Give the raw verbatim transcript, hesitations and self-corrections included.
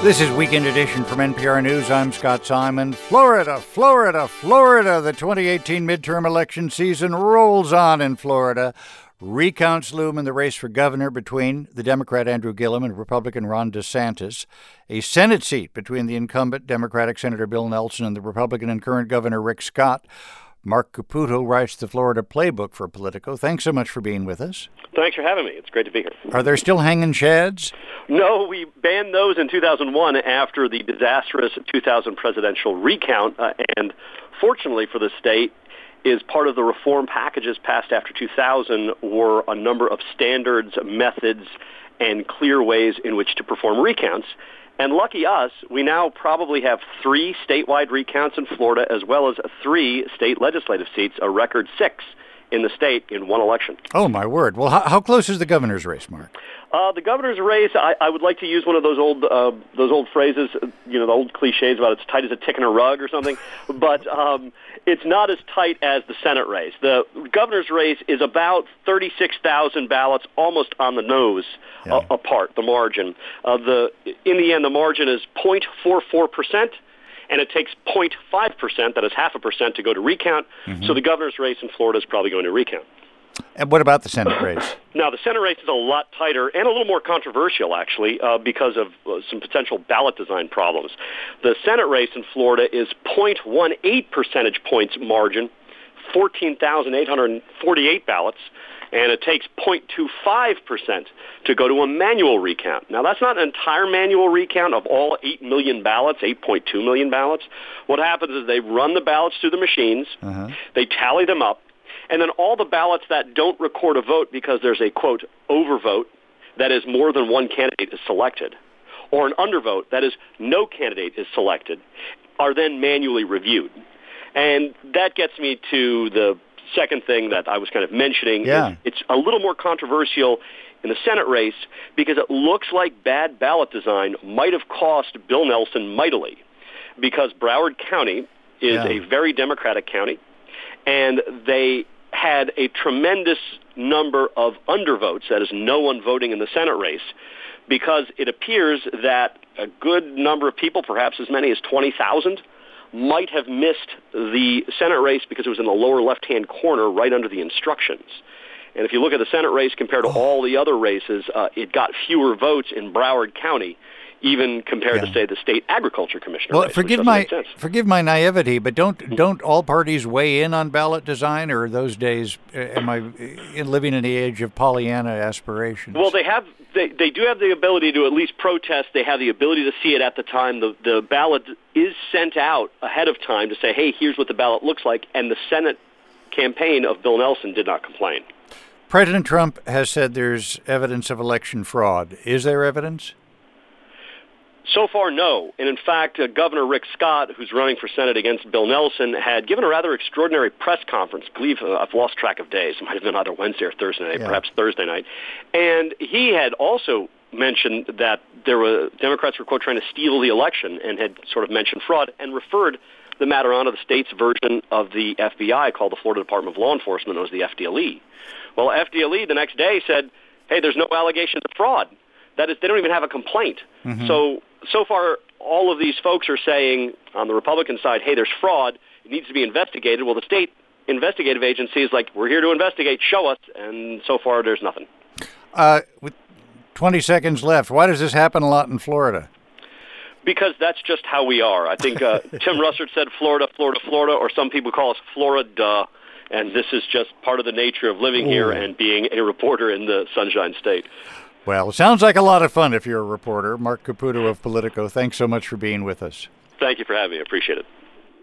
This is Weekend Edition from N P R News. I'm Scott Simon. Florida, Florida, Florida. The twenty eighteen midterm election season rolls on in Florida. Recounts loom in the race for governor between the Democrat Andrew Gillum and Republican Ron DeSantis. A Senate seat between the incumbent Democratic Senator Bill Nelson and the Republican and current Governor Rick Scott. Mark Caputo writes the Florida Playbook for Politico. Thanks so much for being with us. Thanks for having me. It's great to be here. Are there still hanging chads? No, we banned those in two thousand one after the disastrous two thousand presidential recount. Uh, and fortunately for the state, is part of the reform packages passed after two thousand were a number of standards, methods, and clear ways in which to perform recounts. And lucky us, we now probably have three statewide recounts in Florida, as well as three state legislative seats, a record six in the state in one election. Oh, my word. Well, how, how close is the governor's race, Mark? Uh, the governor's race, I, I would like to use one of those old uh, those old phrases, you know, the old cliches about it's tight as a tick in a rug or something, but um, it's not as tight as the Senate race. The governor's race is about thirty-six thousand ballots, almost on the nose yeah. uh, apart, the margin. Uh, the In the end, the margin is zero point four four percent, and it takes zero point five percent, that is half a percent, to go to recount. Mm-hmm. So the governor's race in Florida is probably going to recount. And what about the Senate race? Now, the Senate race is a lot tighter and a little more controversial, actually, uh, because of uh, some potential ballot design problems. The Senate race in Florida is zero point one eight percentage points margin, fourteen thousand eight hundred forty-eight ballots, and it takes zero point two five percent to go to a manual recount. Now, that's not an entire manual recount of all eight million ballots, eight point two million ballots. What happens is they run the ballots through the machines, uh-huh. they tally them up, and then all the ballots that don't record a vote because there's a, quote, overvote, that is more than one candidate is selected, or an undervote, that is no candidate is selected, are then manually reviewed. And that gets me to the second thing that I was kind of mentioning. Yeah. It's a little more controversial in the Senate race because it looks like bad ballot design might have cost Bill Nelson mightily, because Broward County is yeah. a very Democratic county, and they had a tremendous number of undervotes, that is, no one voting in the Senate race, because it appears that a good number of people, perhaps as many as twenty thousand, might have missed the Senate race because it was in the lower left-hand corner right under the instructions. And if you look at the Senate race compared to oh. all the other races, uh, it got fewer votes in Broward County, even compared yeah. to, say, the state agriculture commissioner well, race. Forgive my forgive my naivety, but don't don't all parties weigh in on ballot design, or those days uh, am I in living in the age of Pollyanna aspirations? Well, they have they, they do have the ability to at least protest. They have the ability to see it at the time. The the ballot is sent out ahead of time to say, hey, here's what the ballot looks like, and the Senate campaign of Bill Nelson did not complain. President Trump has said there's evidence of election fraud. Is there evidence? So far, no. And in fact, uh, Governor Rick Scott, who's running for Senate against Bill Nelson, had given a rather extraordinary press conference. I believe uh, I've lost track of days. It might have been either Wednesday or Thursday night, yeah. perhaps Thursday night. And he had also mentioned that there were Democrats were, quote, trying to steal the election, and had sort of mentioned fraud and referred the matter on to the state's version of the F B I, called the Florida Department of Law Enforcement, known as the F D L E. Well, F D L E the next day said, hey, there's no allegations of fraud. That is, they don't even have a complaint. Mm-hmm. So, so far, all of these folks are saying on the Republican side, hey, there's fraud. It needs to be investigated. Well, the state investigative agency is like, we're here to investigate. Show us. And so far, there's nothing. Uh, with twenty seconds left, why does this happen a lot in Florida? Because that's just how we are. I think uh, Tim Russert said Florida, Florida, Florida, or some people call us Florida. And this is just part of the nature of living Ooh. here and being a reporter in the Sunshine State. Well, it sounds like a lot of fun if you're a reporter. Mark Caputo of Politico, thanks so much for being with us. Thank you for having me. I appreciate it.